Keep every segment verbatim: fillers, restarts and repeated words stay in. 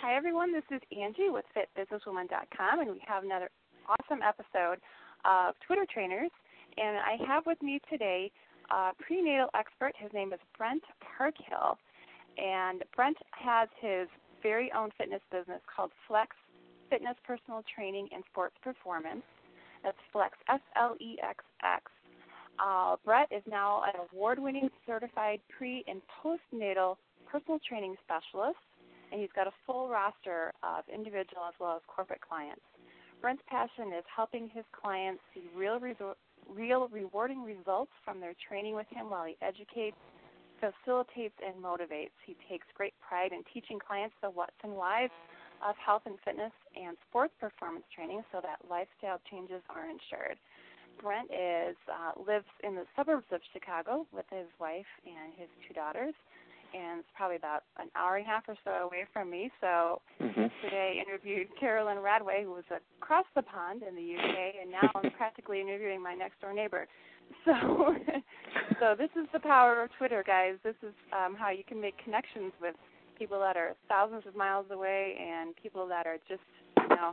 Hi, everyone. This is Angie with fit business woman dot com, and we have another awesome episode of Twitter Trainers. And I have with me today a prenatal expert. His name is Brent Parkhill. And Brent has his very own fitness business called Flex Fitness Personal Training and Sports Performance. That's Flex, F L E X X. Uh, Brett is now an award-winning certified pre- and postnatal personal training specialist, and he's got a full roster of individual as well as corporate clients. Brent's passion is helping his clients see real, resor- real rewarding results from their training with him while he educates, facilitates, and motivates. He takes great pride in teaching clients the what's and whys of health and fitness and sports performance training so that lifestyle changes are ensured. Brent is uh, lives in the suburbs of Chicago with his wife and his two daughters, and it's probably about an hour and a half or so away from me. So mm-hmm. Today I interviewed Carolyn Radway, who was across the pond in the U K, and now I'm practically interviewing my next-door neighbor. So so this is the power of Twitter, guys. This is um, how you can make connections with people that are thousands of miles away and people that are just, you know,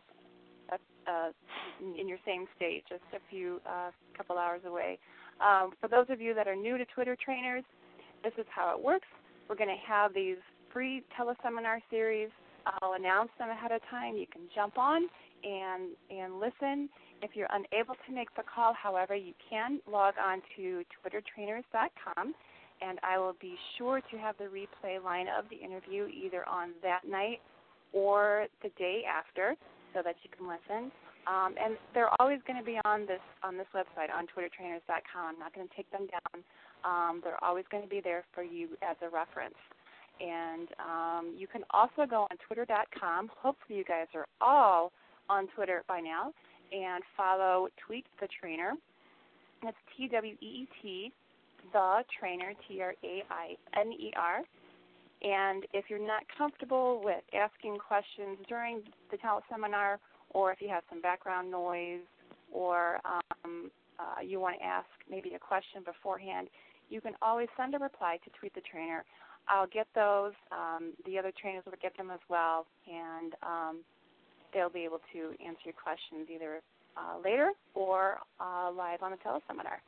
uh, in your same state, just a few, uh, couple hours away. Um, for those of you that are new to Twitter Trainers, this is how it works. We're going to have these free teleseminar series. I'll announce them ahead of time. You can jump on and and listen. If you're unable to make the call, however, you can log on to twitter trainers dot com, and I will be sure to have the replay line of the interview either on that night or the day after so that you can listen. Um, and they're always going to be on this on this website, on twitter trainers dot com. I'm not going to take them down. Um, they're always going to be there for you as a reference. And um, you can also go on twitter dot com. Hopefully you guys are all on Twitter by now, and follow Tweet the Trainer. That's T W E E T, the Trainer, T R A I N E R. And if you're not comfortable with asking questions during the teleseminar, or if you have some background noise, or um, uh, you want to ask maybe a question beforehand, you can always send a reply to Tweet the Trainer. I'll get those. Um, the other trainers will get them as well, and um, they'll be able to answer your questions either uh, later or uh, live on the teleseminar.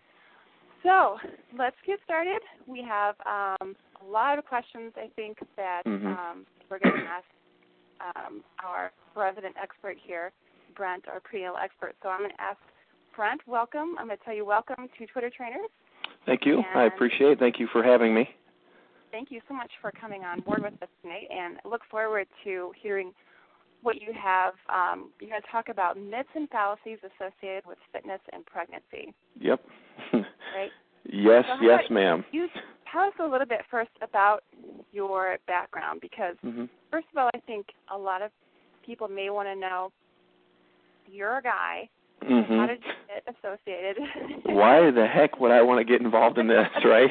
So let's get started. We have um, a lot of questions, I think, that mm-hmm. um, we're going to ask um, our resident expert here, Brent, our prenatal expert. So I'm going to ask Brent, welcome. I'm going to tell you welcome to Twitter Trainers. Thank you. And I appreciate it. Thank you for having me. Thank you so much for coming on board with us tonight, and I look forward to hearing what you have. Um, you're going to talk about myths and fallacies associated with fitness and pregnancy. Yep. Right? Yes, so yes, ma'am. You tell us a little bit first about your background, because mm-hmm. first of all, I think a lot of people may want to know you're a guy. Mm-hmm. How did you get associated? Why the heck would I want to get involved in this, right?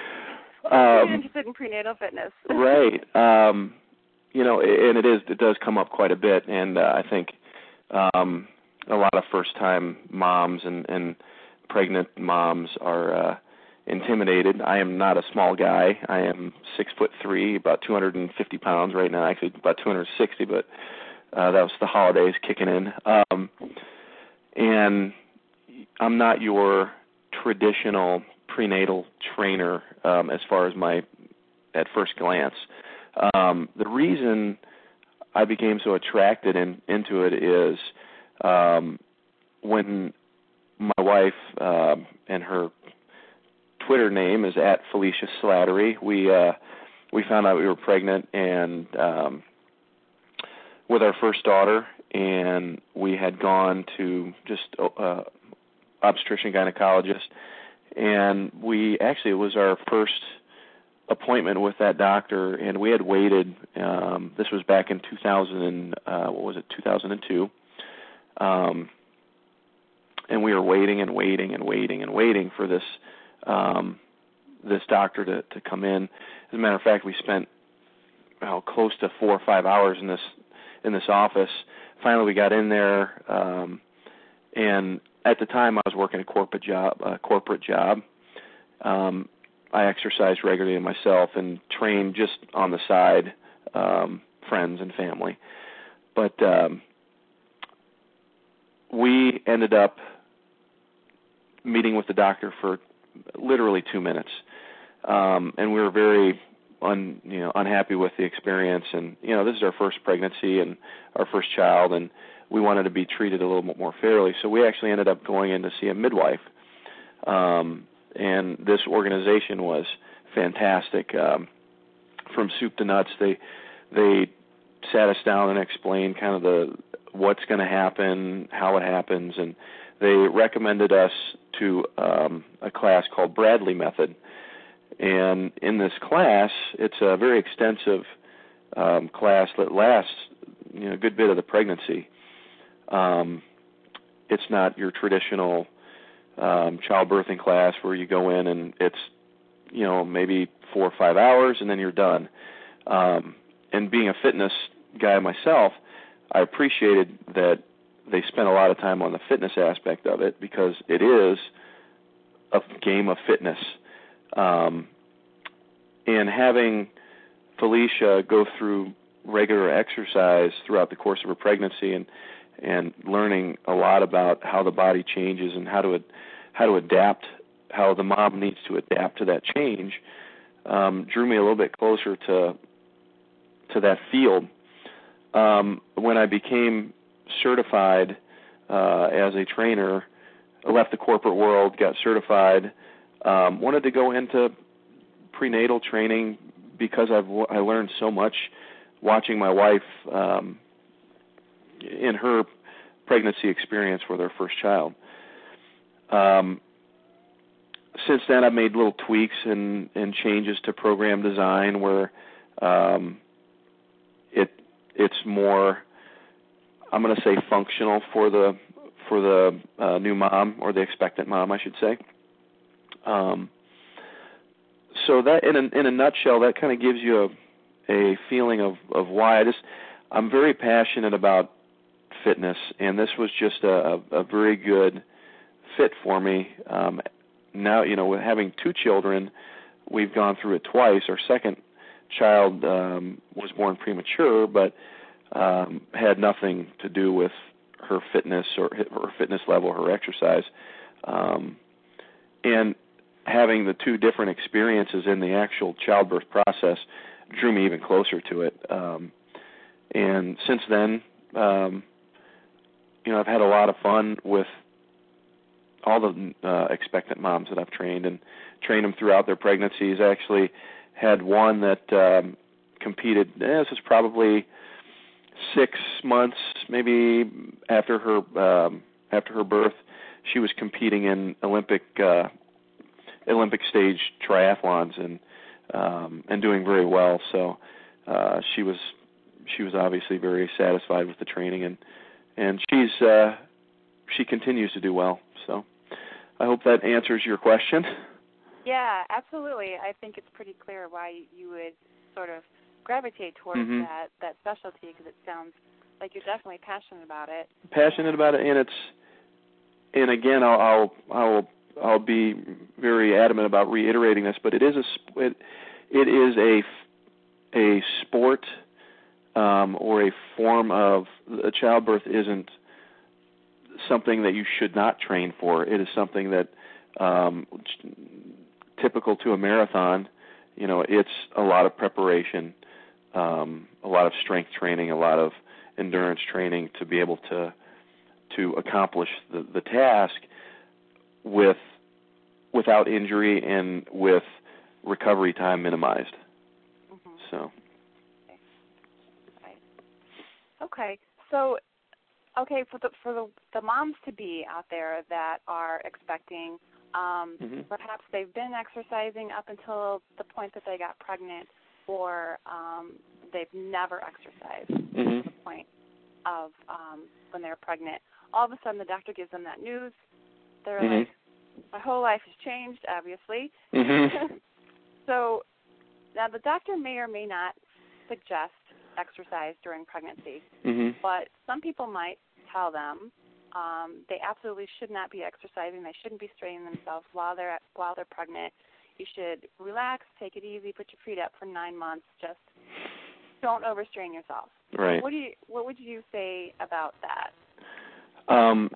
I'm um, interested in prenatal fitness. Right. Um, you know, and it is. It does come up quite a bit, and uh, I think um, a lot of first-time moms and, and pregnant moms are uh, intimidated. I am not a small guy. I am six foot three, about two hundred fifty pounds right now. Actually, about two hundred sixty, but uh, that was the holidays kicking in. Um, and I'm not your traditional prenatal trainer um, as far as my at first glance. Um, the reason I became so attracted in, into it is um, when my wife uh, and her Twitter name is at Felicia Slattery. We uh, we found out we were pregnant and um, with our first daughter, and we had gone to just uh, obstetrician gynecologist. And we actually, it was our first appointment with that doctor, and we had waited. Um, this was back in two thousand. Uh, what was it? two thousand two. Um, and we were waiting and waiting and waiting and waiting for this um, this doctor to, to come in. As a matter of fact, we spent oh, close to four or five hours in this in this office. Finally, we got in there, um, and at the time, I was working a corporate job. A corporate job. Um, I exercised regularly myself and trained just on the side um, friends and family. But um, we ended up meeting with the doctor for literally two minutes, um, and we were very un, you know, unhappy with the experience. And you know, this is our first pregnancy and our first child, and we wanted to be treated a little bit more fairly. So we actually ended up going in to see a midwife, um, and this organization was fantastic. Um, from soup to nuts, they they sat us down and explained kind of the what's going to happen, how it happens, and they recommended us to um, a class called Bradley Method. And in this class, it's a very extensive um, class that lasts, you know, a good bit of the pregnancy. Um, it's not your traditional um, childbirthing class where you go in and it's, you know, maybe four or five hours and then you're done. Um, and being a fitness guy myself, I appreciated that they spent a lot of time on the fitness aspect of it because it is a game of fitness. Um, and having Felicia go through regular exercise throughout the course of her pregnancy and and learning a lot about how the body changes and how to how to adapt, how the mom needs to adapt to that change, um, drew me a little bit closer to to that field. Um, when I became certified uh, as a trainer, I left the corporate world, got certified, um, wanted to go into prenatal training because I've I learned so much watching my wife um, in her pregnancy experience with her first child. Um, since then, I've made little tweaks and, and changes to program design where um, it it's more, I'm going to say, functional for the for the uh, new mom, or the expectant mom, I should say. Um, so that, in a, in a nutshell, that kind of gives you a, a feeling of, of why I just I'm very passionate about fitness, and this was just a, a very good fit for me. Um, now, you know, with having two children, we've gone through it twice. Our second child um, was born premature, but um, had nothing to do with her fitness or her fitness level, her exercise. Um, and having the two different experiences in the actual childbirth process drew me even closer to it. Um, and since then, um, you know, I've had a lot of fun with all the uh, expectant moms that I've trained and trained them throughout their pregnancies. I actually had one that um, competed, eh, this was probably six months, maybe after her um, after her birth. She was competing in Olympic uh, Olympic stage triathlons and um, and doing very well. So uh, she was she was obviously very satisfied with the training, and and she's uh, she continues to do well. So I hope that answers your question. Yeah, absolutely. I think it's pretty clear why you would sort of gravitate towards mm-hmm. that, that specialty, because it sounds like you're definitely passionate about it. Passionate about it, and it's and again, I'll I'll I'll, I'll be very adamant about reiterating this, but it is a it, it is a a sport um, or a form of a childbirth isn't something that you should not train for. It is something that um, typical to a marathon. You know, it's a lot of preparation, um, a lot of strength training, a lot of endurance training to be able to to accomplish the, the task with without injury and with recovery time minimized. Mm-hmm. So. Okay. Okay. So, okay, for the for the, the moms to be out there that are expecting, um, mm-hmm. perhaps they've been exercising up until the point that they got pregnant, or um, they've never exercised mm-hmm. to the point of um, when they're pregnant. All of a sudden, the doctor gives them that news. They're mm-hmm. like, my whole life has changed, obviously. Mm-hmm. So now the doctor may or may not suggest exercise during pregnancy, mm-hmm. but some people might tell them um, they absolutely should not be exercising. They shouldn't be straining themselves while they're while they're pregnant. You should relax, take it easy, put your feet up for nine months. Just don't overstrain yourself. Right. What do you? What would you say about that? Um,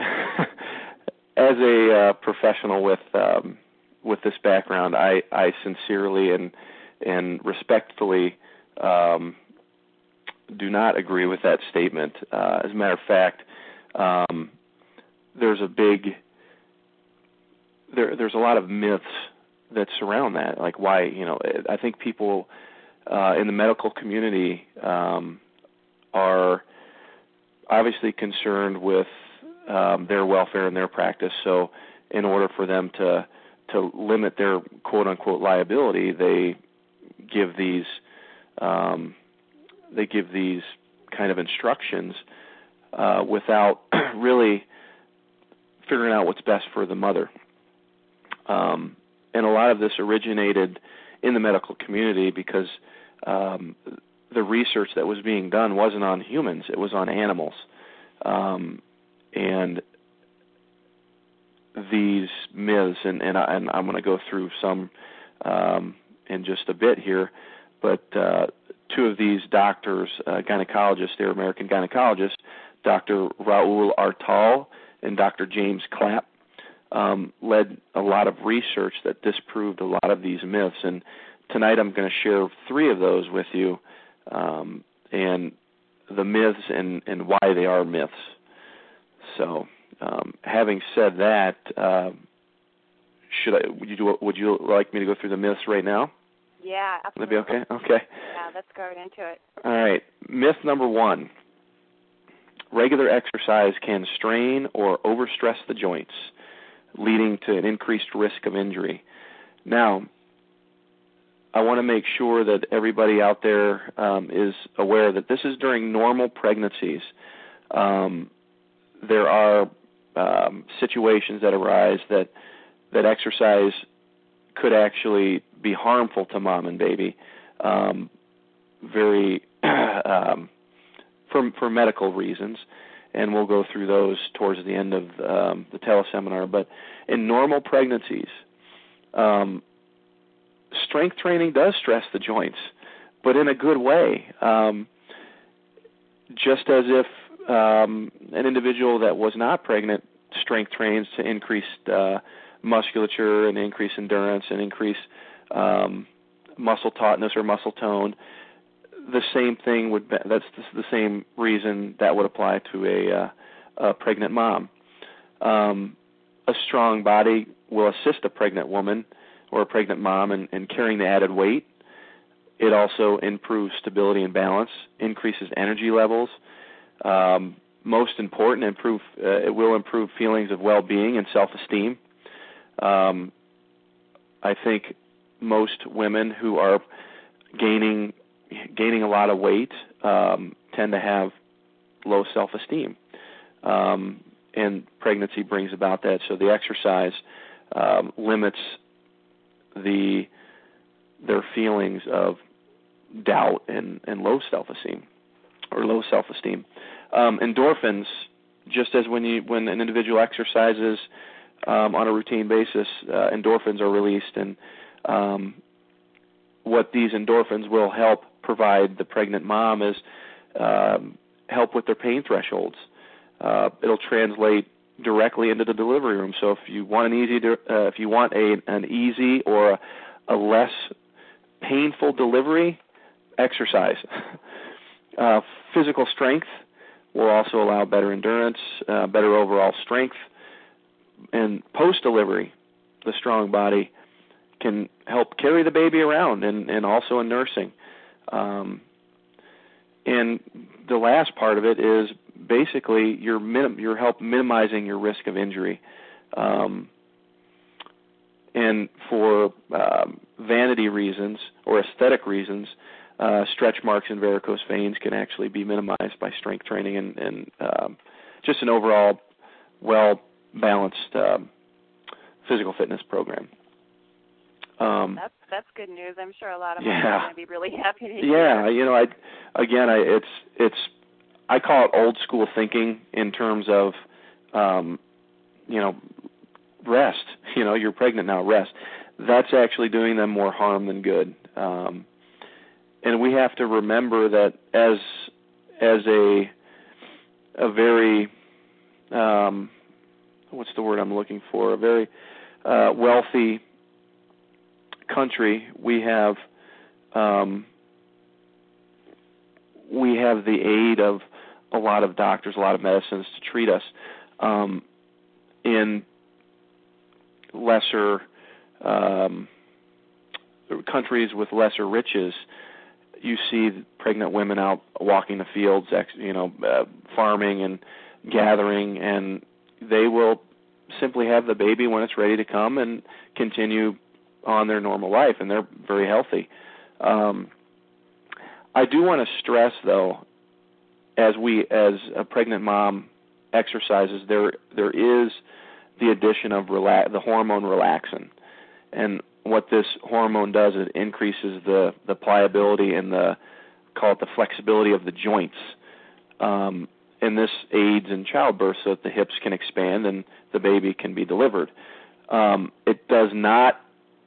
as a uh, professional with um, with this background, I, I sincerely and and respectfully um, do not agree with that statement. Uh, as a matter of fact, um, there's a big there there's a lot of myths that surround that. Like why, you know, I think people uh, in the medical community um, are obviously concerned with um, their welfare and their practice. So in order for them to to limit their quote-unquote liability, they give these um, they give these kind of instructions uh, without really figuring out what's best for the mother. Um, and a lot of this originated in the medical community because um, the research that was being done wasn't on humans, it was on animals. Um, and these myths, and, and, I, and I'm going to go through some um, in just a bit here, but uh, two of these doctors, uh, gynecologists, they're American gynecologists, Doctor Raul Artal and Doctor James Clapp, um, led a lot of research that disproved a lot of these myths. And tonight I'm going to share three of those with you, um, and the myths and, and why they are myths. So, um, having said that, uh, should I? Would you would you like me to go through the myths right now? Yeah, absolutely. Would that be okay? Okay. Yeah, let's go right into it. All right. Myth number one: regular exercise can strain or overstress the joints, leading to an increased risk of injury. Now, I want to make sure that everybody out there um, is aware that this is during normal pregnancies. Um, there are um, situations that arise that that exercise could actually be harmful to mom and baby, um, very um, for for medical reasons, and we'll go through those towards the end of um, the teleseminar. But in normal pregnancies, um, strength training does stress the joints, but in a good way. Um, just as if um, an individual that was not pregnant strength trains to increase uh, musculature and increase endurance and increase um, muscle tautness or muscle tone, the same thing would be, that's the same reason that would apply to a, uh, a pregnant mom. Um, a strong body will assist a pregnant woman or a pregnant mom in, in carrying the added weight. It also improves stability and balance, increases energy levels. Um, most important, improve uh, it will improve feelings of well-being and self-esteem. Um, I think most women who are gaining gaining a lot of weight um, tend to have low self-esteem, um, and pregnancy brings about that. So the exercise um, limits the their feelings of doubt and, and low self-esteem or low self-esteem. Um, endorphins, just as when you when an individual exercises um, on a routine basis, uh, endorphins are released, and um, what these endorphins will help provide the pregnant mom is um, help with their pain thresholds. Uh, it'll translate directly into the delivery room. So if you want an easy, uh, if you want a an easy or a, a less painful delivery, exercise. uh, physical strength will also allow better endurance, uh, better overall strength, and post-delivery, the strong body can help carry the baby around, and, and also in nursing. Um, and the last part of it is basically you're minim- you're help minimizing your risk of injury. Um, and for um, vanity reasons or aesthetic reasons, uh, stretch marks and varicose veins can actually be minimized by strength training and, and um, just an overall well-balanced um, physical fitness program. Um, that's that's good news. I'm sure a lot of yeah. moms are going to be really happy to hear. Yeah, you know, I again, I it's it's I call it old school thinking in terms of, um, you know, rest. You know, you're pregnant now, rest. That's actually doing them more harm than good. Um, and we have to remember that as as a a very um, what's the word I'm looking for? A very uh, wealthy country. We have um, we have the aid of a lot of doctors, a lot of medicines to treat us. Um, in lesser um, countries with lesser riches, you see pregnant women out walking the fields, you know, uh, farming and gathering, and they will simply have the baby when it's ready to come and continue on their normal life, and they're very healthy. Um, I do want to stress, though, as we, as a pregnant mom exercises, there there is the addition of rela- the hormone relaxin, and what this hormone does is it increases the, the pliability and the, call it the flexibility of the joints. Um, and this aids in childbirth so that the hips can expand and the baby can be delivered. Um, it does not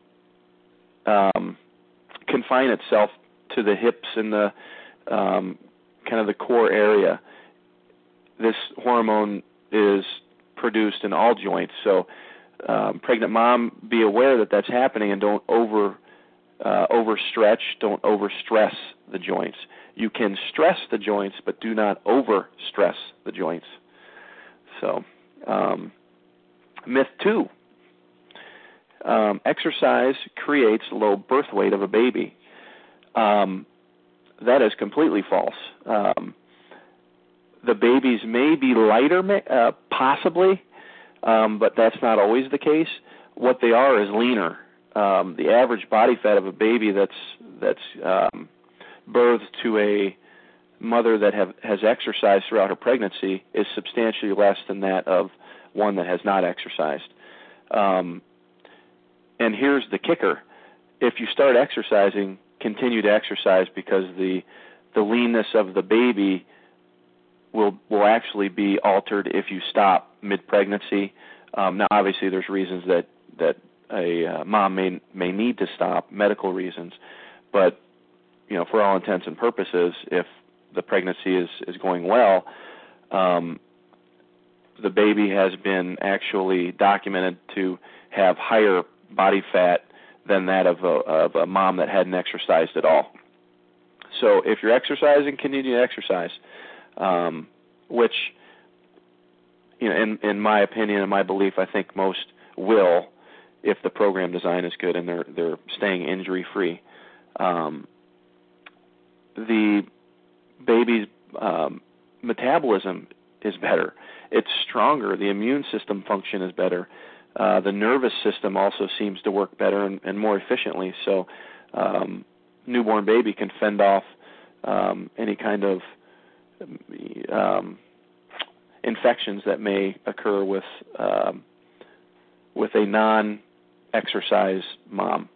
um, confine itself to the hips and the um, kind of the core area. This hormone is produced in all joints, so Um, pregnant mom, be aware that that's happening, and don't over uh, overstretch, don't overstress the joints. You can stress the joints, but do not overstress the joints. So, um, myth two: um, exercise creates low birth weight of a baby. Um, that is completely false. Um, the babies may be lighter, uh, possibly. Um, but that's not always the case. What they are is leaner. Um, the average body fat of a baby that's that's um, birthed to a mother that have, has exercised throughout her pregnancy is substantially less than that of one that has not exercised. Um, and here's the kicker: if you start exercising, continue to exercise, because the the leanness of the baby will will actually be altered if you stop mid-pregnancy. Um, now, obviously, there's reasons that that a uh, mom may may need to stop, medical reasons, but you know, for all intents and purposes, if the pregnancy is is going well, um, the baby has been actually documented to have higher body fat than that of a, of a mom that hadn't exercised at all. So, if you're exercising, continue to exercise. Um, which, you know, in, in my opinion and my belief, I think most will, if the program design is good and they're they're staying injury free. Um, the baby's um, metabolism is better; it's stronger. The immune system function is better. Uh, the nervous system also seems to work better and, and more efficiently. So, um, newborn baby can fend off um, any kind of Um, infections that may occur with um, with a non-exercise mom.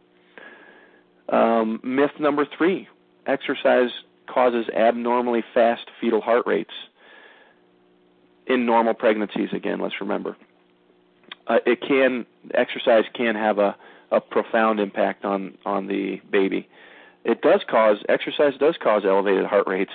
Um, myth number three: exercise causes abnormally fast fetal heart rates in normal pregnancies. Again, let's remember, uh, it can exercise can have a, a profound impact on on the baby. It does cause exercise does cause elevated heart rates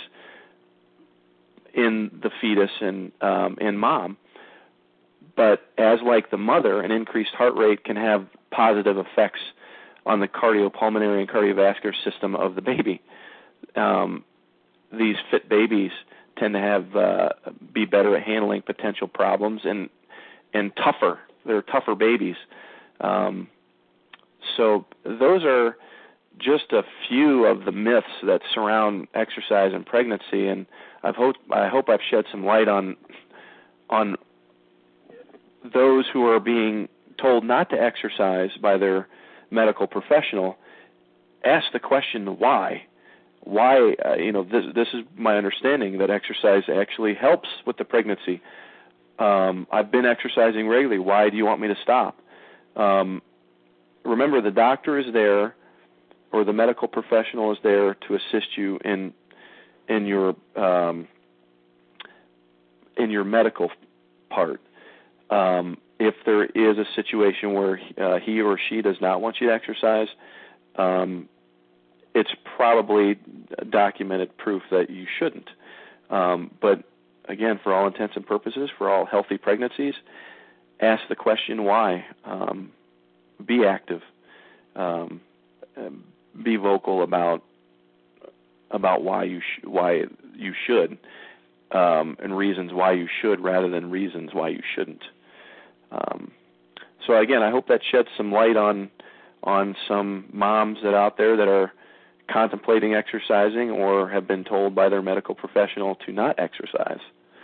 in the fetus and um, in mom, but as like the mother, an increased heart rate can have positive effects on the cardiopulmonary and cardiovascular system of the baby. Um, these fit babies tend to have uh, be better at handling potential problems and and tougher. They're tougher babies. Um, so those are just a few of the myths that surround exercise and pregnancy, and I've hope, I hope I've shed some light on on those who are being told not to exercise by their medical professional. Ask the question, why? Why? Uh, you know, this, this is my understanding that exercise actually helps with the pregnancy. Um, I've been exercising regularly. Why do you want me to stop? Um, remember, the doctor is there, or the medical professional is there to assist you in in your um, in your medical part. Um, if there is a situation where uh, he or she does not want you to exercise, um, it's probably documented proof that you shouldn't. Um, but again, for all intents and purposes, for all healthy pregnancies, ask the question why. Um, be active. Um, be vocal about about why you sh- why you should, um, and reasons why you should, rather than reasons why you shouldn't. Um, so again, I hope that sheds some light on on some moms that out there that are contemplating exercising or have been told by their medical professional to not exercise.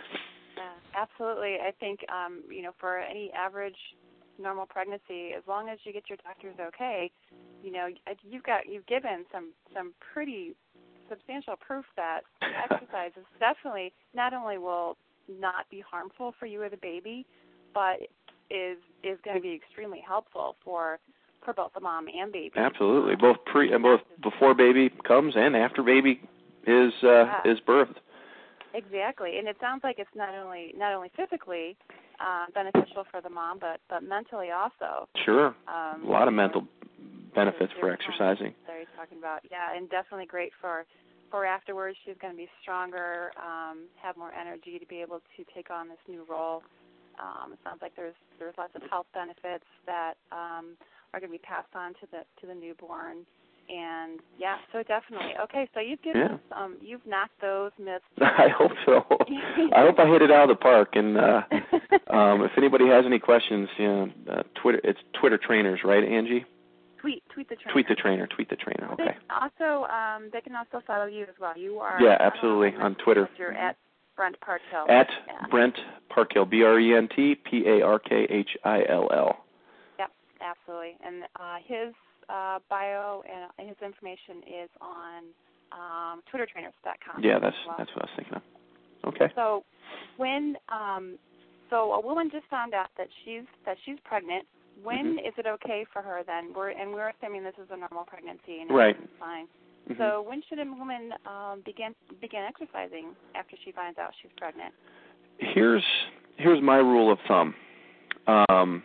Yeah, absolutely. I think um, you know, for any average normal pregnancy, as long as you get your doctor's okay, you know, you've got you've given some some pretty substantial proof that exercise is definitely not only will not be harmful for you or the baby, but is is going to be extremely helpful for for both the mom and baby. Absolutely, both pre and both before baby comes and after baby is uh, yeah. is birthed. Exactly, and it sounds like it's not only not only physically uh, beneficial for the mom, but but mentally also. Sure, um, a lot of know, mental benefits for exercising. That you're talking about, yeah, and definitely great for for afterwards. She's going to be stronger, um, have more energy to be able to take on this new role. Um, it sounds like there's there's lots of health benefits that um, are going to be passed on to the to the newborn. And yeah, so definitely. Okay, so you've given yeah. us, um, you've knocked those myths. I hope so. I hope I hit it out of the park. And uh, um, if anybody has any questions, you know, uh, Twitter, it's Twitter Trainers, right, Angie? Tweet, tweet the trainer. Tweet the trainer. Tweet the trainer. Okay. They also, um, they can also follow you as well. You are. Yeah, absolutely, on Twitter. You're at Brent Parkhill. At yeah. Brent Parkhill. B R E N T P A R K H I L L. Yep, absolutely. And uh, his uh, bio and his information is on um, Twitter Trainers dot com. Yeah, that's well. that's what I was thinking of. Okay. So when um, so a woman just found out that she's that she's pregnant. When mm-hmm. is it okay for her then? We're and we're assuming this is a normal pregnancy and right. everything's fine. Mm-hmm. So when should a woman um, begin begin exercising after she finds out she's pregnant? Here's here's my rule of thumb. Um,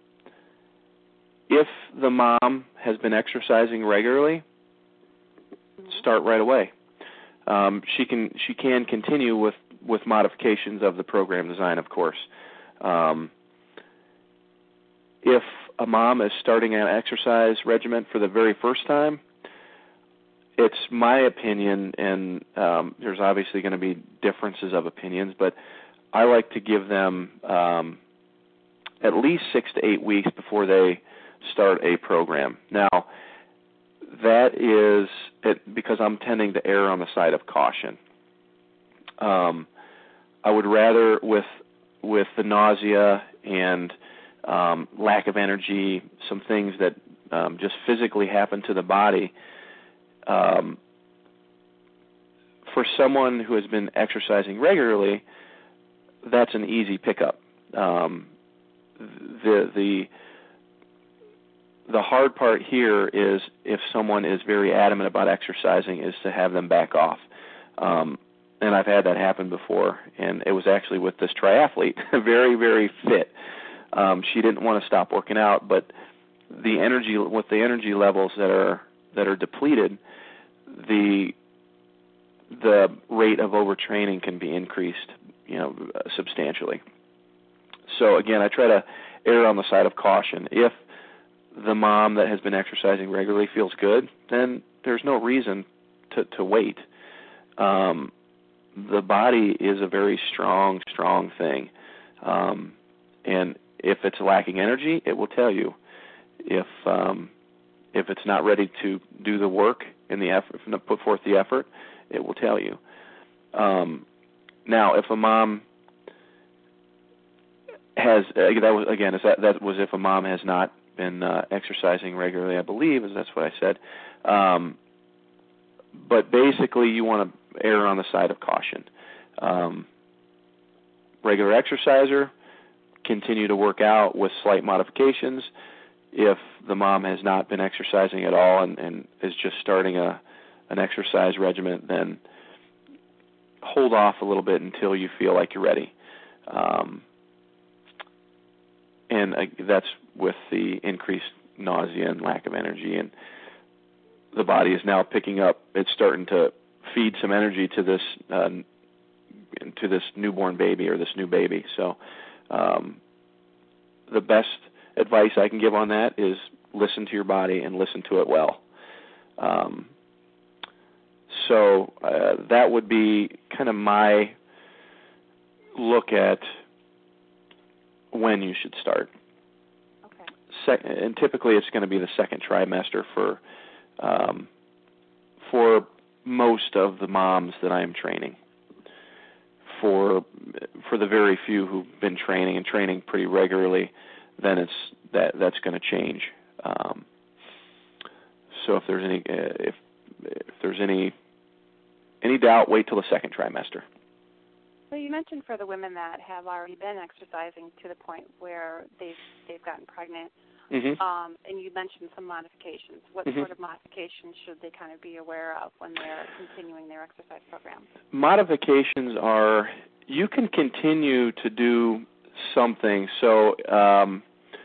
if the mom has been exercising regularly, mm-hmm. start right away. Um, she can she can continue with, with modifications of the program design, of course. Um, if a mom is starting an exercise regimen for the very first time, it's my opinion, and um, there's obviously going to be differences of opinions, but I like to give them um, at least six to eight weeks before they start a program. Now, that is it, because I'm tending to err on the side of caution. Um, I would rather, with with the nausea and um, lack of energy, some things that um, just physically happen to the body, um, for someone who has been exercising regularly, that's an easy pickup. Um, the the the hard part here is if someone is very adamant about exercising, is to have them back off. Um, and I've had that happen before, and it was actually with this triathlete, very, very fit. Um, she didn't want to stop working out, but the energy, with the energy levels that are that are depleted, the the rate of overtraining can be increased, you know, substantially. So again, I try to err on the side of caution. If the mom that has been exercising regularly feels good, then there's no reason to, to wait. Um, the body is a very strong, strong thing. Um, and if it's lacking energy, it will tell you. If um, if it's not ready to do the work and the effort, put forth the effort, it will tell you. Um, now, if a mom has, uh, that was, again, is that, that was if a mom has not been uh, exercising regularly, I believe, as that's what I said. Um, but basically, you want to err on the side of caution. Um, regular exerciser, continue to work out with slight modifications. If the mom has not been exercising at all and, and is just starting a an exercise regimen, then hold off a little bit until you feel like you're ready. Um, and uh, that's with the increased nausea and lack of energy. And the body is now picking up. It's starting to feed some energy to this uh, to this newborn baby or this new baby. So um, the best advice I can give on that is listen to your body and listen to it well. Um, so uh, that would be kind of my look at when you should start. Okay. Se- and typically it's going to be the second trimester for um, for most of the moms that I am training. For for the very few who've been training and training pretty regularly, then it's that that's going to change. Um, so if there's any uh, if if there's any any doubt, wait till the second trimester. So you mentioned for the women that have already been exercising to the point where they've they've gotten pregnant, mm-hmm. um, and you mentioned some modifications. What mm-hmm. sort of modifications should they kind of be aware of when they're continuing their exercise program? Modifications are, you can continue to do something. So um,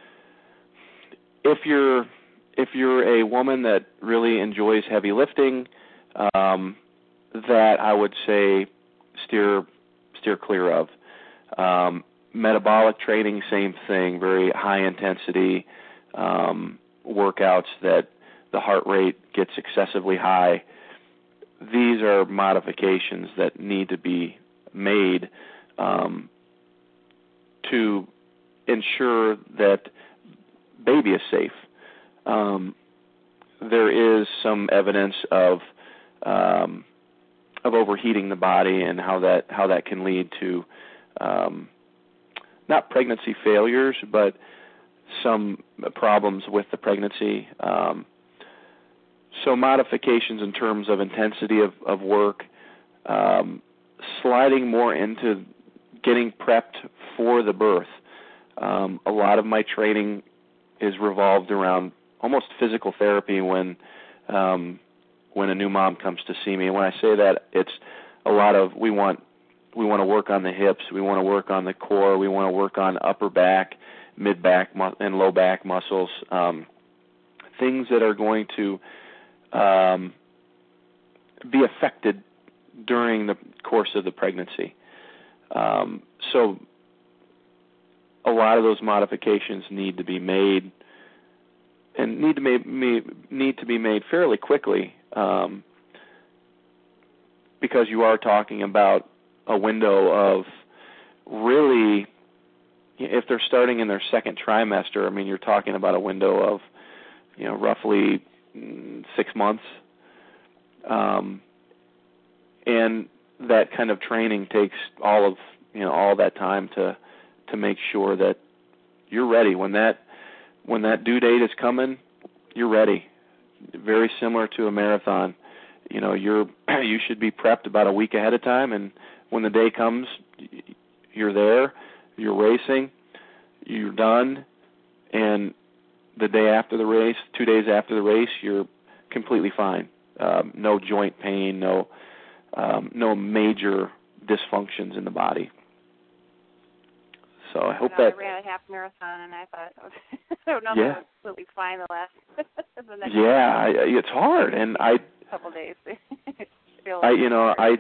if you're if you're a woman that really enjoys heavy lifting, um, that I would say steer steer clear of. Um, metabolic training, same thing, very high intensity um, workouts that the heart rate gets excessively high. These are modifications that need to be made um, to ensure that baby is safe. Um, there is some evidence of um, of overheating the body and how that how that can lead to um, not pregnancy failures, but some problems with the pregnancy. Um, so modifications in terms of intensity of, of work, um, sliding more into getting prepped for the birth. Um, a lot of my training is revolved around almost physical therapy when um, when a new mom comes to see me. And when I say that, it's a lot of we want we want to work on the hips, we want to work on the core, we want to work on upper back, mid back, and low back muscles, um, things that are going to um, be affected during the course of the pregnancy. Um, so a lot of those modifications need to be made, and need to be need to be made fairly quickly, um, because you are talking about a window of really, if they're starting in their second trimester, I mean, you're talking about a window of, you know, roughly six months, um, and that kind of training takes all of you know all that time to to make sure that you're ready when that when that due date is coming. You're ready. Very similar to a marathon. You know, you're you should be prepped about a week ahead of time, and when the day comes, you're there, you're racing, you're done, and the day after the race, two days after the race, you're completely fine. Um, no joint pain, no um, no major dysfunctions in the body. So I hope you know, that I ran a half marathon, and I thought I don't know yeah. if I was completely fine the last the next yeah, I, it's hard, and I couple days. feel I like you know I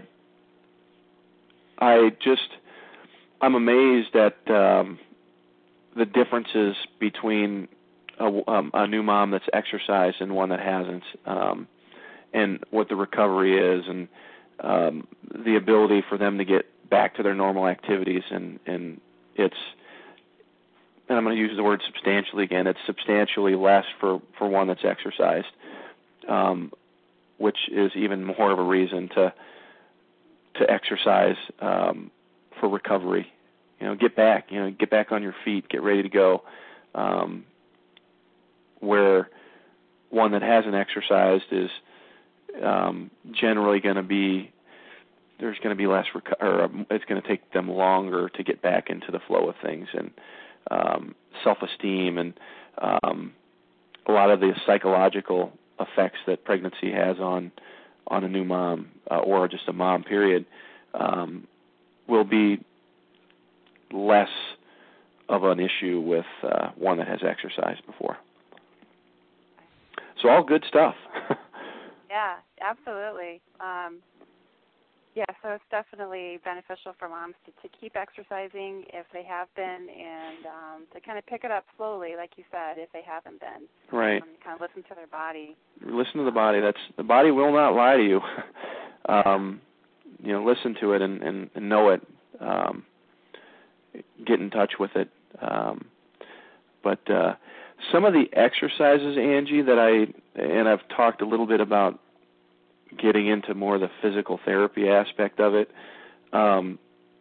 I just I'm amazed at um, the differences between a, um, a new mom that's exercised and one that hasn't, um, and what the recovery is, and um, the ability for them to get back to their normal activities, and, and it's, and I'm going to use the word substantially again, it's substantially less for, for one that's exercised, um, which is even more of a reason to to exercise um, for recovery. You know, get back, you know, get back on your feet, get ready to go. Um, where one that hasn't exercised is um, generally going to be, there's going to be less, reco- or it's going to take them longer to get back into the flow of things, and um, self-esteem and um, a lot of the psychological effects that pregnancy has on on a new mom uh, or just a mom, period, um, will be less of an issue with uh, one that has exercised before. So all good stuff. Yeah, absolutely. Um, yeah, so it's definitely beneficial for moms to, to keep exercising if they have been, and um, to kind of pick it up slowly, like you said, if they haven't been. Right. Um, kind of listen to their body. Listen to the body. That's the body will not lie to you. um, you know, listen to it and, and, and know it. Um, get in touch with it. Um, but uh, some of the exercises, Angie, that I and I've talked a little bit about getting into more of the physical therapy aspect of it. Um,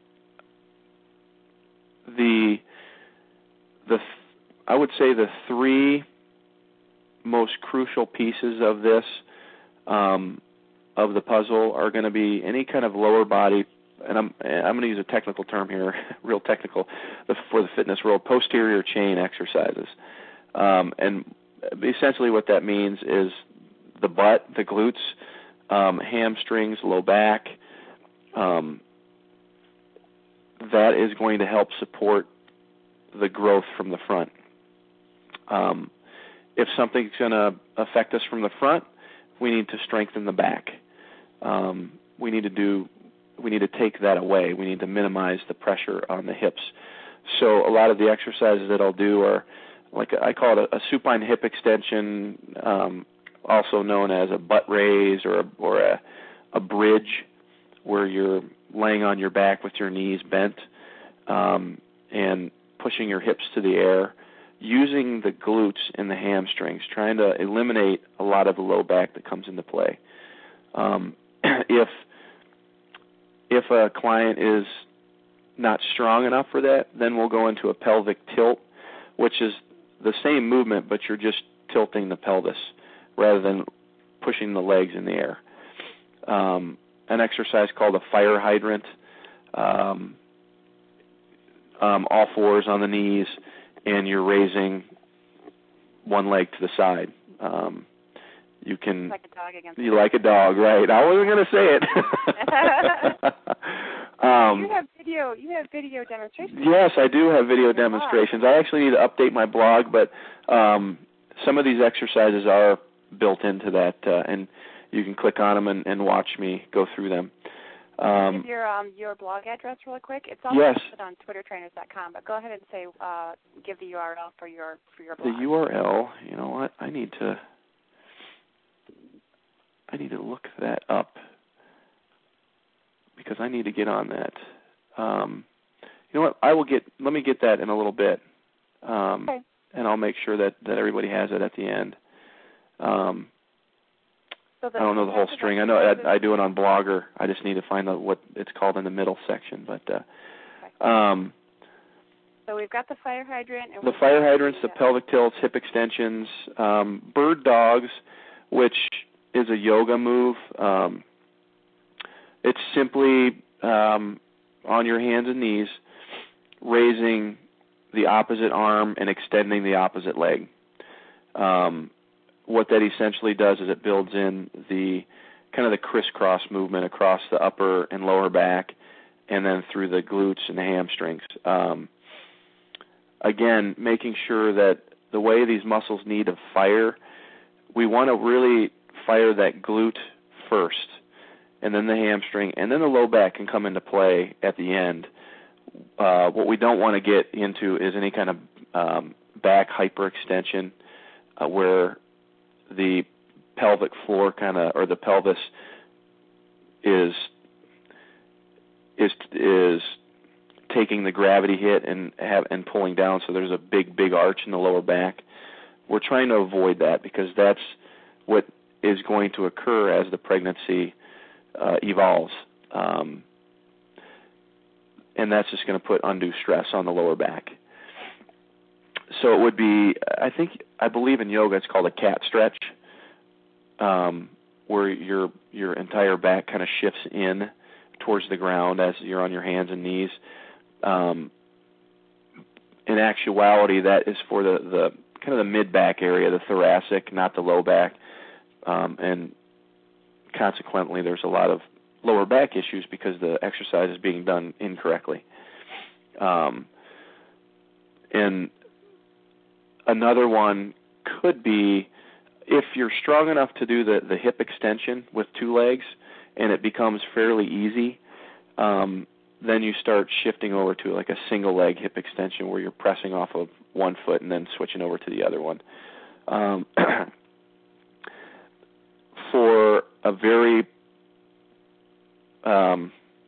the the I would say the three most crucial pieces of this um, of the puzzle are going to be any kind of lower body, and I'm I'm going to use a technical term here, real technical, for the fitness world, posterior chain exercises. Um, and essentially what that means is the butt, the glutes, um, hamstrings, low back. Um, that is going to help support the growth from the front. Um, if something's going to affect us from the front, we need to strengthen the back. Um, we need to do, we need to take that away. We need to minimize the pressure on the hips. So a lot of the exercises that I'll do are, like I call it a, a supine hip extension, um, also known as a butt raise or a, or a, a bridge, where you're laying on your back with your knees bent um, and pushing your hips to the air, using the glutes and the hamstrings, trying to eliminate a lot of the low back that comes into play. Um, if if a client is not strong enough for that, then we'll go into a pelvic tilt, which is the same movement, but you're just tilting the pelvis rather than pushing the legs in the air. Um, an exercise called a fire hydrant, um, um, all fours on the knees, and you're raising one leg to the side. Um, you can like a dog against you like a dog, right? I wasn't going to say it. um, you have video. You have video demonstrations. Yes, I do have video demonstrations. I actually need to update my blog, but um, some of these exercises are built into that, uh, and you can click on them and, and watch me go through them. Um, give your um, your blog address really quick. It's all yes. listed on twitter trainers dot com, but go ahead and say uh, give the U R L for your for your blog. The U R L. You know what? I need to. I need to look that up because I need to get on that. Um, you know what? I will get. Let me get that in a little bit, um, okay. and I'll make sure that, that everybody has it at the end. Um, so the, I don't know the whole string. I know I, I do it on Blogger. I just need to find out what it's called in the middle section. But uh, okay. um, so we've got the fire hydrant. And the fire hydrants, the pelvic tilts, hip extensions, um, bird dogs, which is a yoga move. Um, it's simply um, on your hands and knees, raising the opposite arm and extending the opposite leg. Um, what that essentially does is it builds in the kind of the crisscross movement across the upper and lower back, and then through the glutes and the hamstrings. Um, again, making sure that the way these muscles need to fire, we want to really fire that glute first, and then the hamstring, and then the low back can come into play at the end. Uh, what we don't want to get into is any kind of um, back hyperextension uh, where the pelvic floor kind of, or the pelvis is is is taking the gravity hit and have and pulling down, so there's a big, big arch in the lower back. We're trying to avoid that because that's what is going to occur as the pregnancy uh, evolves. Um, and that's just going to put undue stress on the lower back. So it would be, I think, I believe in yoga it's called a cat stretch, um, where your your entire back kind of shifts in towards the ground as you're on your hands and knees. Um, in actuality, that is for the, the kind of the mid-back area, the thoracic, not the low back. Um, and consequently, there's a lot of lower back issues because the exercise is being done incorrectly. Um, and another one could be if you're strong enough to do the, the hip extension with two legs and it becomes fairly easy, um, then you start shifting over to like a single leg hip extension where you're pressing off of one foot and then switching over to the other one. Um, for a very um,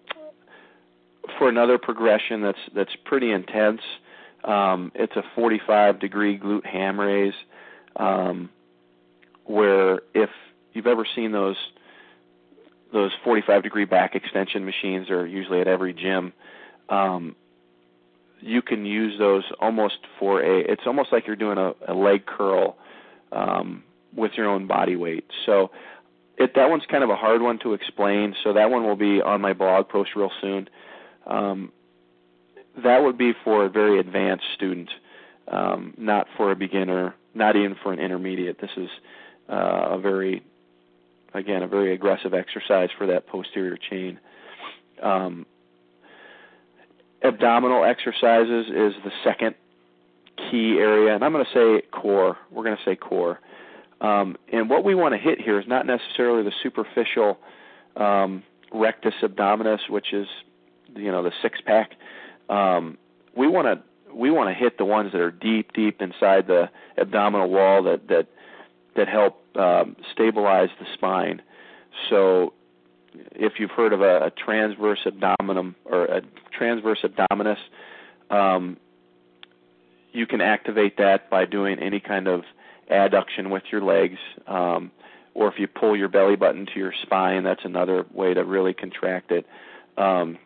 for another progression that's that's pretty intense, um, it's a forty-five degree glute ham raise, um, where if you've ever seen those those forty-five degree back extension machines, are usually at every gym. Um, you can use those almost for a, it's almost like you're doing a, a leg curl um, with your own body weight. So it, that one's kind of a hard one to explain, so that one will be on my blog post real soon. Um, that would be for a very advanced student, um, not for a beginner, not even for an intermediate. This is uh, a very, again, a very aggressive exercise for that posterior chain. Um, abdominal exercises is the second key area, and I'm going to say core. We're going to say core. Um, and what we want to hit here is not necessarily the superficial um, rectus abdominis, which is, you know, the six-pack. Um, we want to we want to hit the ones that are deep, deep inside the abdominal wall that that that help um, stabilize the spine. So, if you've heard of a, a transverse abdominum or a transverse abdominis, um, you can activate that by doing any kind of adduction with your legs, um, or if you pull your belly button to your spine, that's another way to really contract it. Um,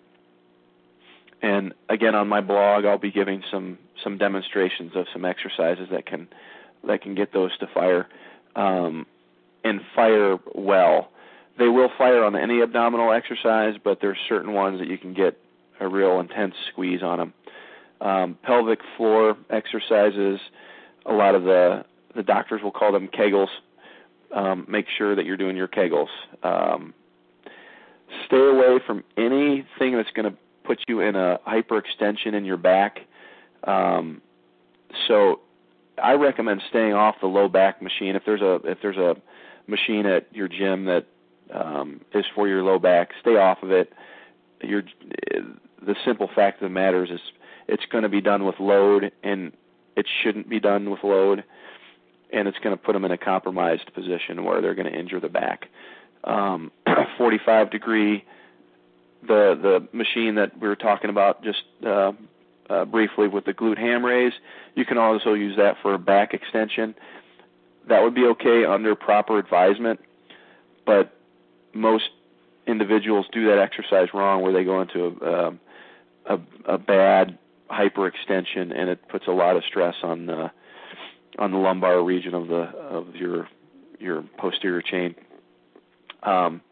and again, on my blog, I'll be giving some some demonstrations of some exercises that can that can get those to fire um, and fire well. They will fire on any abdominal exercise, but there's certain ones that you can get a real intense squeeze on them. Um, pelvic floor exercises, a lot of the, the doctors will call them Kegels. Um, make sure that you're doing your Kegels. Um, stay away from anything that's going to put you in a hyperextension in your back. Um, so I recommend staying off the low back machine. If there's a if there's a machine at your gym that um, is for your low back, stay off of it. You're, the simple fact of the matter is it's going to be done with load, and it shouldn't be done with load, and it's going to put them in a compromised position where they're going to injure the back. Um, forty-five degree, the the machine that we were talking about just uh, uh, briefly with the glute ham raise, you can also use that for a back extension. That would be okay under proper advisement, but most individuals do that exercise wrong, where they go into a, a, a bad hyperextension, and it puts a lot of stress on the on the lumbar region of the of your your posterior chain. Um,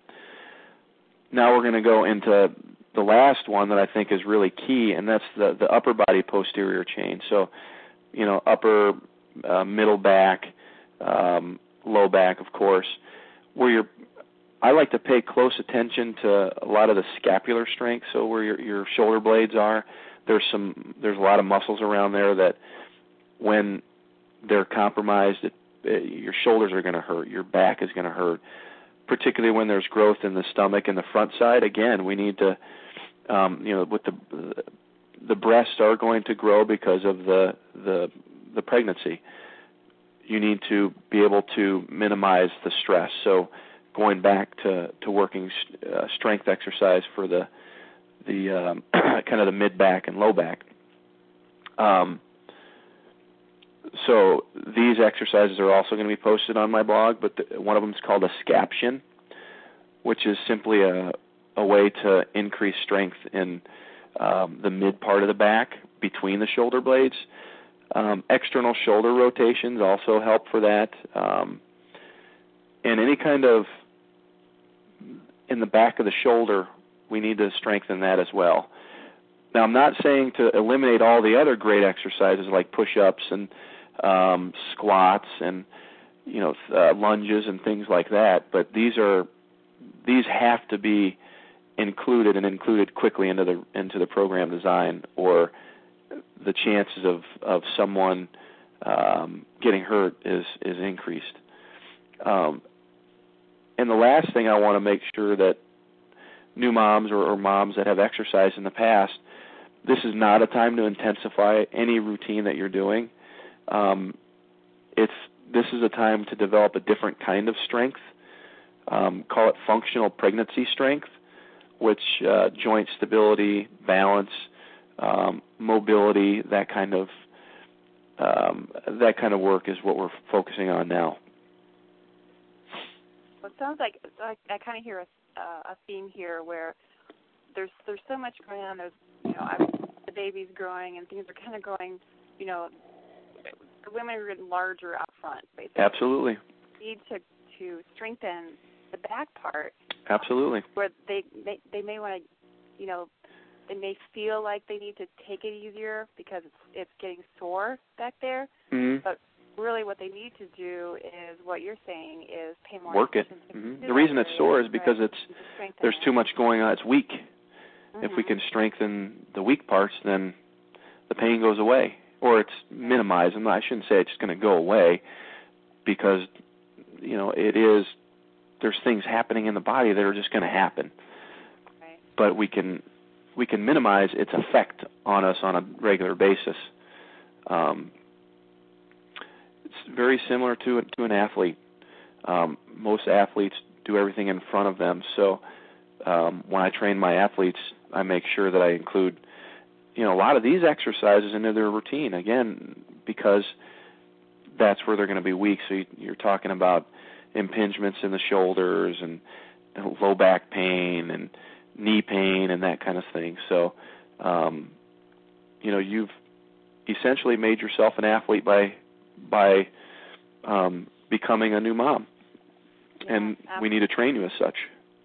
now we're going to go into the last one that I think is really key, and that's the the upper body posterior chain. So, you know, upper, uh, middle back, um, low back, of course, where you're. I like to pay close attention to a lot of the scapular strength. So where your, your shoulder blades are, there's some there's a lot of muscles around there that when they're compromised, it, it, your shoulders are going to hurt, your back is going to hurt, particularly when there's growth in the stomach and the front side. Again, we need to, um, you know, with the the breasts are going to grow because of the the the pregnancy. You need to be able to minimize the stress. So going back to, to working uh, strength exercise for the the um, kind of the mid back and low back. Um, so these exercises are also going to be posted on my blog, but the, one of them is called a scaption, which is simply a, a way to increase strength in um, the mid part of the back between the shoulder blades. Um, external shoulder rotations also help for that. Um, and any kind of in the back of the shoulder, we need to strengthen that as well. Now, I'm not saying to eliminate all the other great exercises like push-ups and um, squats and, you know, uh, lunges and things like that, but these are these have to be included and included quickly into the into the program design, or the chances of of someone um, getting hurt is is increased. Um, and the last thing I want to make sure that new moms or, or moms that have exercised in the past, this is not a time to intensify any routine that you're doing. Um, it's this is a time to develop a different kind of strength. Um, call it functional pregnancy strength, which uh, joint stability, balance, um, mobility, that kind of um, that kind of work is what we're focusing on now. Well, it sounds like I, I kind of hear a, uh, a theme here where there's there's so much going on. There's you know I'm, the baby's growing and things are kind of going. You know, the women are getting larger up front, basically. Absolutely. Need to to strengthen the back part. Absolutely. Where they they, they may want to, you know, they may feel like they need to take it easier because it's it's getting sore back there. Mm-hmm. But really, what they need to do is what you're saying is pay more work it. attention. Mm-hmm. The reason it's sore is because right. it's there's too much going on. It's weak. Mm-hmm. If we can strengthen the weak parts, then the pain goes away, or it's minimized. And I shouldn't say it's just going to go away, because you know it is. There's things happening in the body that are just going to happen. Right. But we can we can minimize its effect on us on a regular basis. Um, it's very similar to to an athlete. Um, most athletes do everything in front of them. So um, when I train my athletes, I make sure that I include, you know, a lot of these exercises into their routine. Again, because that's where they're going to be weak. So you, you're talking about impingements in the shoulders and low back pain and knee pain and that kind of thing. So, um, you know, you've essentially made yourself an athlete by by um, becoming a new mom, yeah, and absolutely. We need to train you as such.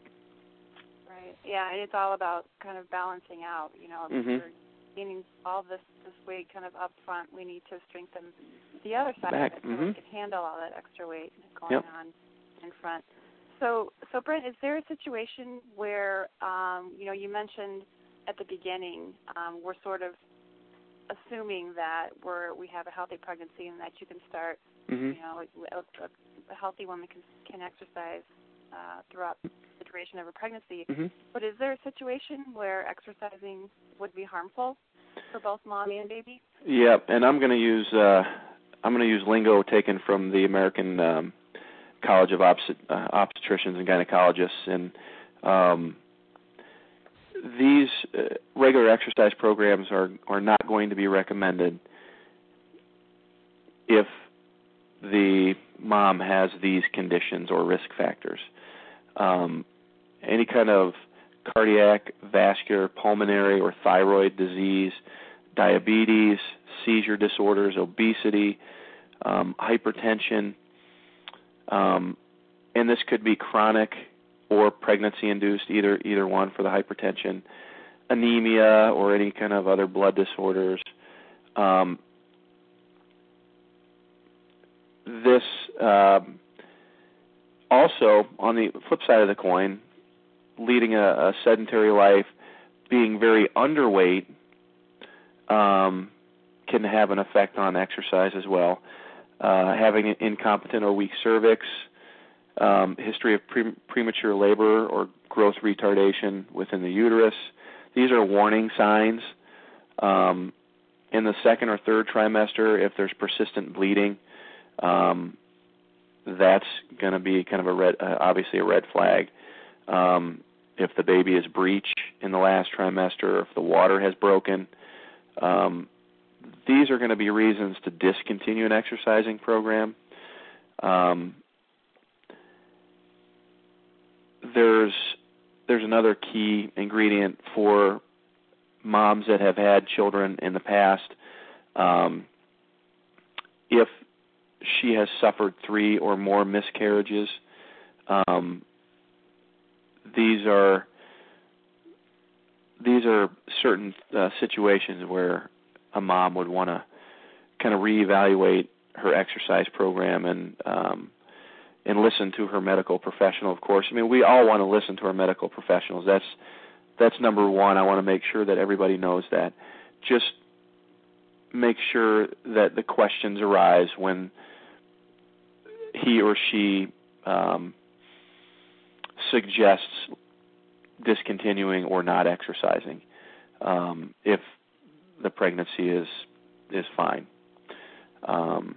Right. Yeah, and it's all about kind of balancing out. You know, Mm-hmm. if we're gaining all this this weight kind of up front, we need to strengthen the other side Back. of it so Mm-hmm. we can handle all that extra weight going Yep. on in front. So, so Brent, is there a situation where, um, you know, you mentioned at the beginning, um, we're sort of assuming that we're we have a healthy pregnancy and that you can start, Mm-hmm. you know, a, a, a healthy woman can can exercise uh, throughout the duration of her pregnancy. Mm-hmm. But is there a situation where exercising would be harmful for both mommy and baby? Yeah, and I'm going to use uh, I'm going to use lingo taken from the American um, College of Obstet- uh, Obstetricians and Gynecologists, and um, these uh, regular exercise programs are are not going to be recommended if the mom has these conditions or risk factors. Um, any kind of cardiac, vascular, pulmonary, or thyroid disease, diabetes, seizure disorders, obesity, um, hypertension, um, and this could be chronic or pregnancy-induced, either either one for the hypertension, anemia, or any kind of other blood disorders. Um, this um, also, on the flip side of the coin, leading a, a sedentary life, being very underweight, um, can have an effect on exercise as well. Uh, having an incompetent or weak cervix, um, history of pre- premature labor or growth retardation within the uterus. These are warning signs. Um, in the second or third trimester, if there's persistent bleeding, um, that's going to be kind of a red, uh, obviously a red flag. Um, if the baby is breech in the last trimester, or if the water has broken, um, these are going to be reasons to discontinue an exercising program. Um, there's there's another key ingredient for moms that have had children in the past. Um, if she has suffered three or more miscarriages, um, these are these are certain uh, situations where a mom would want to kind of reevaluate her exercise program and um, and listen to her medical professional, of course. I mean, we all want to listen to our medical professionals. That's that's number one. I want to make sure that everybody knows that. Just make sure that the questions arise when he or she um, suggests discontinuing or not exercising um, if the pregnancy is is fine. Um,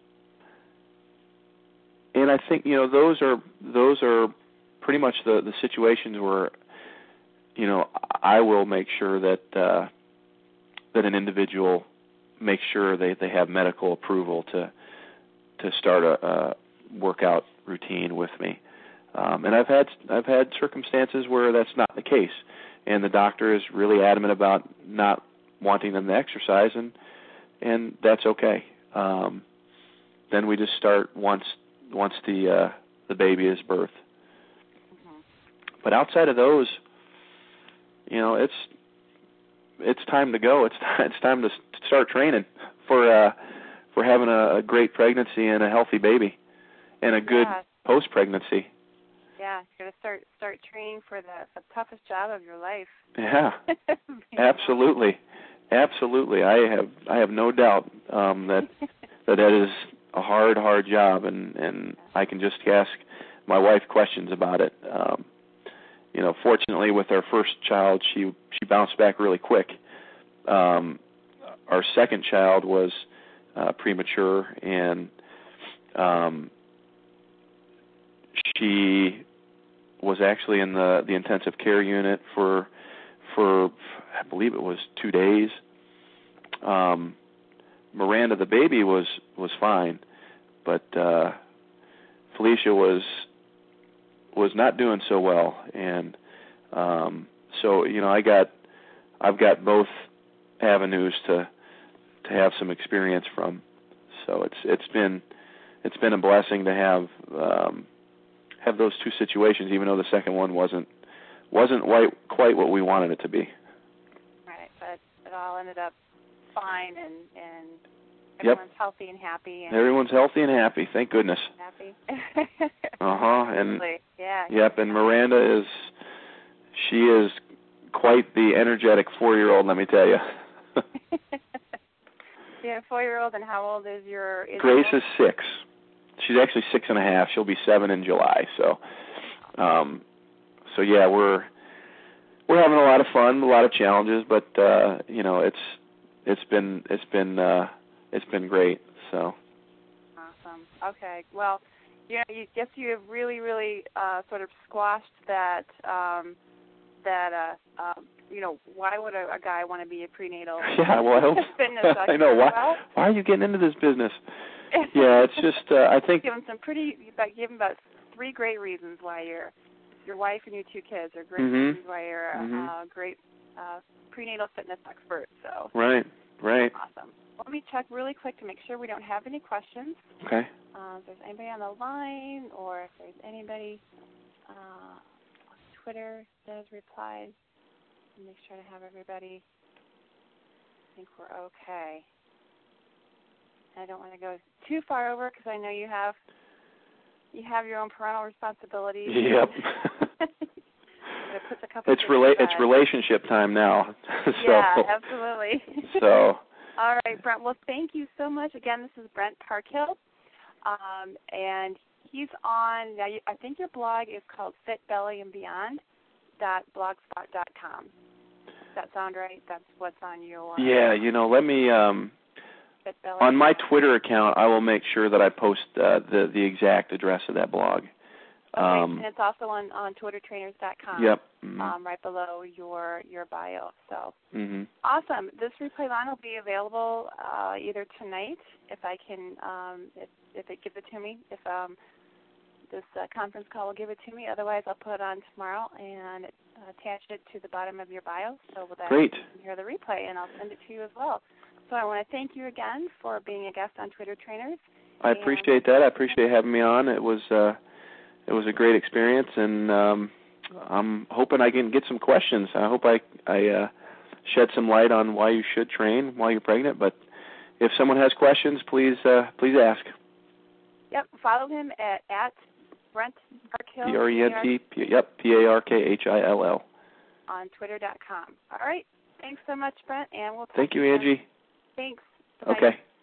and I think you know those are those are pretty much the, the situations where you know I will make sure that uh, that an individual makes sure they, they have medical approval to to start a, a workout routine with me. Um, and I've had I've had circumstances where that's not the case, and the doctor is really adamant about not wanting them to exercise, and and that's okay. Um, then we just start once once the uh, the baby is birthed. Mm-hmm. But outside of those, you know, it's it's time to go. It's it's time to start training for uh, for having a, a great pregnancy and a healthy baby, and a good yeah. post pregnancy. Yeah, you're gonna start start training for the, the toughest job of your life. Yeah, absolutely, absolutely. I have I have no doubt um, that that that is a hard, hard job, and, and I can just ask my wife questions about it. Um, you know, fortunately, with our first child, she she bounced back really quick. Um, our second child was uh, premature, and um, she was actually in the, the intensive care unit for for I believe it was two days. Um, Miranda, the baby, was was fine, but uh, Felicia was was not doing so well, and um, so you know I got I've got both avenues to to have some experience from. So it's it's been it's been a blessing to have um, have those two situations, even though the second one wasn't wasn't quite quite what we wanted it to be. Right, but it all ended up fine, and and everyone's yep. healthy and happy. And everyone's healthy and happy, thank goodness. Happy. uh huh. And yeah. Yep. And Miranda is she is quite the energetic four-year-old. Let me tell you. Yeah, four-year-old. And how old is your? Is Grace your is six. She's actually six and a half. She'll be seven in July. So, um, so yeah, we're we're having a lot of fun, a lot of challenges, but uh, you know, it's it's been it's been uh, it's been great. So. Awesome. Okay. Well, you know, you guess you have really, really uh, sort of squashed that um, that uh, um, you know, why would a, a guy want to be a prenatal? Yeah. Well, I hope. I know. Why? Well, why are you getting into this business? Yeah, it's just uh, I think. Give him some pretty. Give him about three great reasons why your your wife and your two kids are great mm-hmm. reasons why you're a mm-hmm. uh, great uh, prenatal fitness expert. So. Right. Right. Awesome. Let me check really quick to make sure we don't have any questions. Okay. Uh, if there's anybody on the line, or if there's anybody uh, on Twitter that has replied, make sure to have everybody. I think we're okay. I don't want to go too far over because I know you have you have your own parental responsibilities. Yep. puts a couple it's rela- it's relationship time now. so, yeah, absolutely. so. All right, Brent. Well, thank you so much. Again, this is Brent Parkhill, um, and he's on. Now, you, I think your blog is called fit belly and beyond dot blogspot dot com. Does that sound right? That's what's on your. Yeah, you know, let me. Um, on my Twitter account, I will make sure that I post uh, the the exact address of that blog. Okay, um, and it's also on, on twitter trainers dot com. Yep. Mm-hmm. Um, right below your your bio. So mm-hmm. Awesome. This replay line will be available uh, either tonight, if I can, um, if if it gives it to me, if um, this uh, conference call will give it to me. Otherwise, I'll put it on tomorrow and uh, attach it to the bottom of your bio, so that Great. you can hear the replay, and I'll send it to you as well. So I want to thank you again for being a guest on Twitter Trainers. I appreciate that. I appreciate having me on. It was uh, it was a great experience, and um, I'm hoping I can get some questions. I hope I I uh, shed some light on why you should train while you're pregnant. But if someone has questions, please uh, please ask. Yep. Follow him at at Brent Parkhill. P R E N T. Yep. P A R K H I L L. On twitter dot com. All right. Thanks so much, Brent, and we'll talk Thank you, to you Angie. Thanks. Bye. Okay.